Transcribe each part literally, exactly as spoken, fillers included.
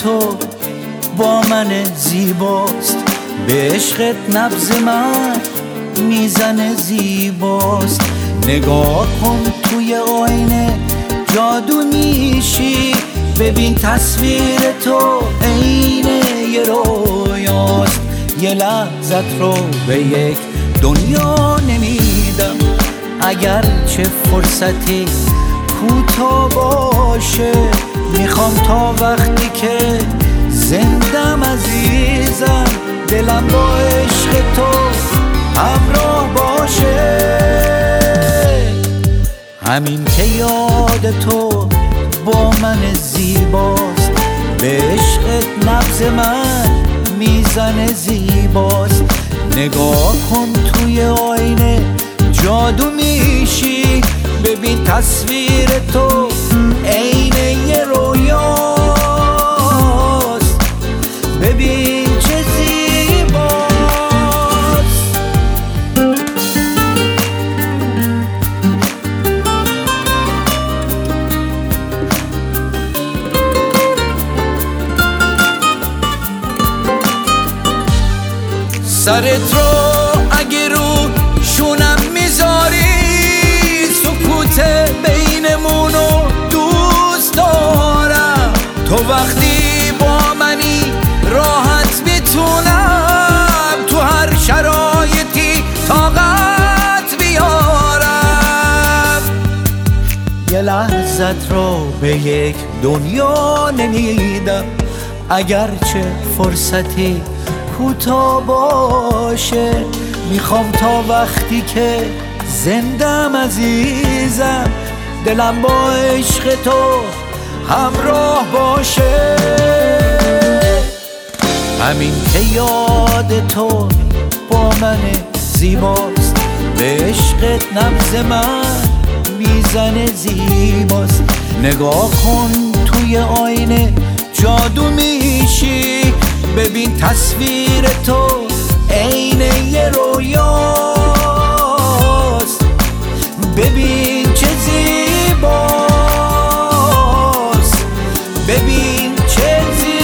تو با من زیباست، به عشقت نبض من میزنه زیباست. نگاه کن توی آینه جادو میشی، ببین تصویر تو عین یه رویاست. یه لحظت رو به یک دنیا نمیدم، اگر چه فرصتی کوتاه باشه. میخوام تا وقتی که زندم عزیزم، دلم با عشق تو همراه باشه. همین که یاد تو با من زیباست، به عشقت نبض من میزنه زیباست. نگاه کن توی آینه جادو میشی، ببین تصویر تو عین یه رویاست. ببین چه زیباست. سرت رو اگه رو شونم میذاری، سکوت بینمونو دوست دارم. تو وقتی با منی راحت میتونم تو هر شرایطی طاقت بیارم. یه لحظت رو به یک دنیا نمیدم، اگرچه فرصتی کوتاه باشه. میخوام تا وقتی که زندم عزیزم، دلم با عشق تو همراه باشه. همین که یاد تو با من زیباست، به عشقت نبض من میزنه زیباست. نگاه کن توی آینه جادو میشی، ببین تصویر تو عین یه رویاست. ببین چه زیباست، ببین چه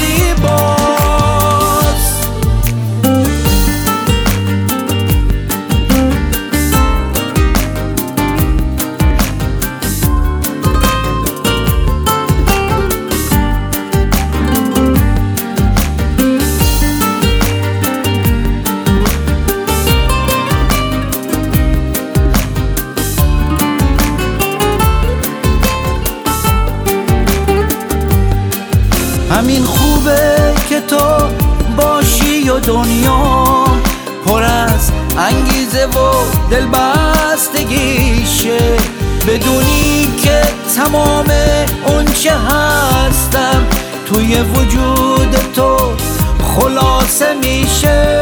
زیباست. همین خوبه که تو باشی و دنیا پر از انگیزه و دلبستگیشه. بدونی که تمام اون چه هستم توی وجود تو خلاصه میشه.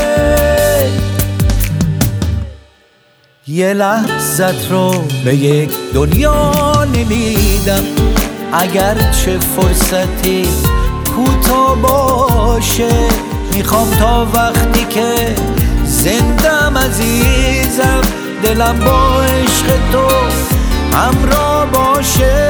یه لحظت رو به یک دنیا نمیدم، اگرچه فرصتی کوتاه باشه. میخوام تا وقتی که زندم عزیزم، دلم با عشق تو همراه باشه.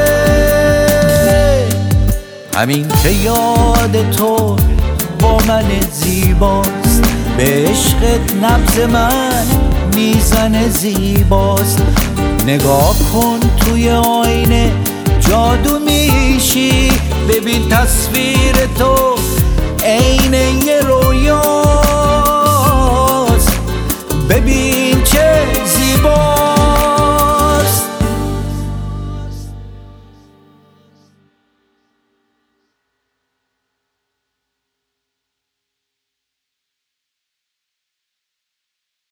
همین که یاد تو با من زیباست، به عشقت نبض من میزنه زیباست. نگاه کن توی آینه جادو میشی، ببین تصویر تو عین یه رویا.